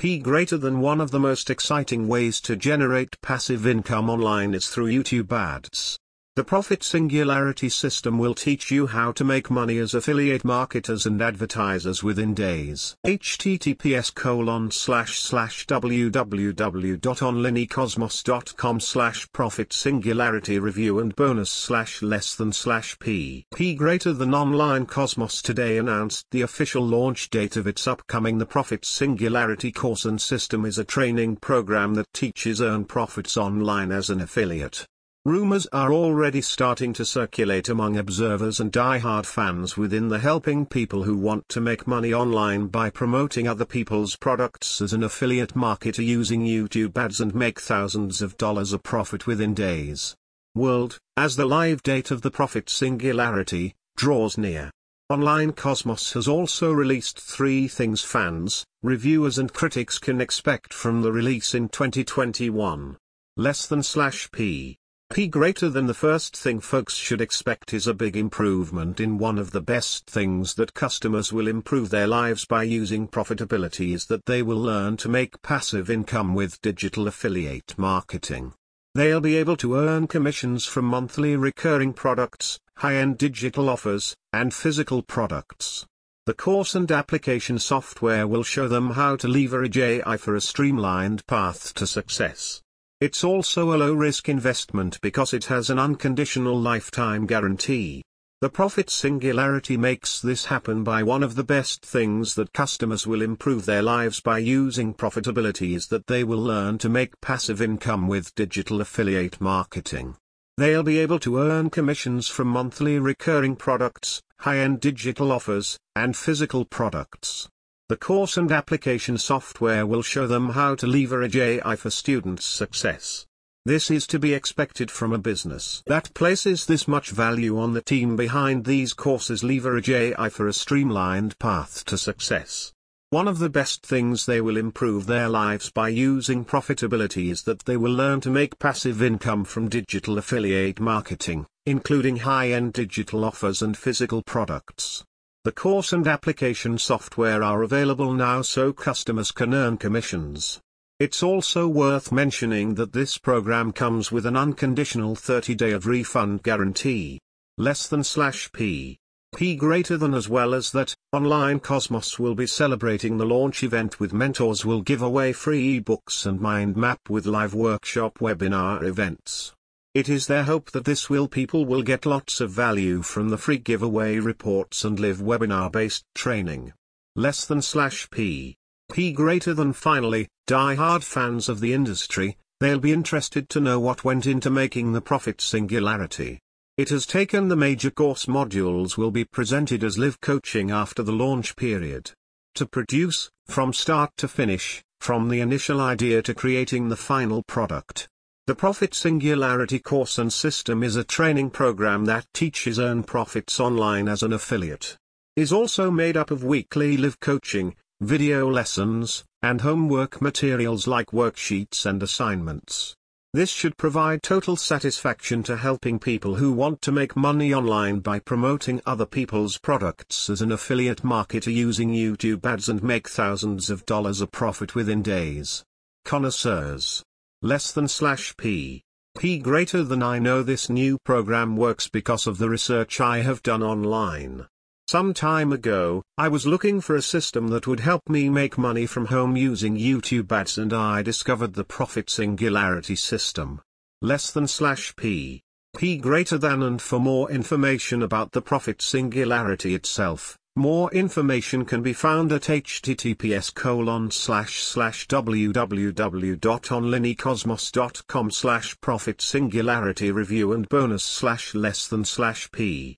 P greater than one of the most exciting ways to generate passive income online is through YouTube ads. The Profit Singularity system will teach you how to make money as affiliate marketers and advertisers within days. https://www.onlinecosmos.com/profit singularity review and bonus /p. P greater than Online Cosmos today announced the official launch date of its upcoming The Profit Singularity course and system is a training program that teaches earn profits online as an affiliate. Rumors are already starting to circulate among observers and die-hard fans within the helping people who want to make money online by promoting other people's products as an affiliate marketer using YouTube ads and make thousands of dollars a profit within days. World, as the live date of the Profit Singularity draws near. Online Cosmos has also released 3 things fans, reviewers and critics can expect from the release in 2021. /p. P greater than the first thing folks should expect is a big improvement in one of the best things that customers will improve their lives by using profitability is that they will learn to make passive income with digital affiliate marketing. They'll be able to earn commissions from monthly recurring products, high-end digital offers, and physical products. The course and application software will show them how to leverage AI for a streamlined path to success. It's also a low-risk investment because it has an unconditional lifetime guarantee. The Profit Singularity makes this happen by one of the best things that customers will improve their lives by using profitability is that they will learn to make passive income with digital affiliate marketing. They'll be able to earn commissions from monthly recurring products, high-end digital offers, and physical products. The course and application software will show them how to leverage AI for students' success. This is to be expected from a business that places this much value on the team behind these courses. Leverage AI for a streamlined path to success. One of the best things they will improve their lives by using profitability is that they will learn to make passive income from digital affiliate marketing, including high-end digital offers and physical products. The course and application software are available now so customers can earn commissions. It's also worth mentioning that this program comes with an unconditional 30-day of refund guarantee. /p. P greater than as well as that, Online Cosmos will be celebrating the launch event with mentors will give away free ebooks and mind map with live workshop webinar events. It is their hope that people will get lots of value from the free giveaway reports and live webinar-based training. /p. P greater than finally, die-hard fans of the industry, they'll be interested to know what went into making the Profit Singularity. It has taken the major course modules will be presented as live coaching after the launch period. To produce, from start to finish, from the initial idea to creating the final product. The Profit Singularity course and system is a training program that teaches earn profits online as an affiliate. Is also made up of weekly live coaching, video lessons, and homework materials like worksheets and assignments. This should provide total satisfaction to helping people who want to make money online by promoting other people's products as an affiliate marketer using YouTube ads and make thousands of dollars a profit within days. Connoisseurs. /p. P greater than I know this new program works because of the research I have done online. Some time ago, I was looking for a system that would help me make money from home using YouTube ads and I discovered the Profit Singularity system. /p. P greater than and for more information about the Profit Singularity itself. More information can be found at https://www.onlinecosmos.com/profit singularity review and bonus /p.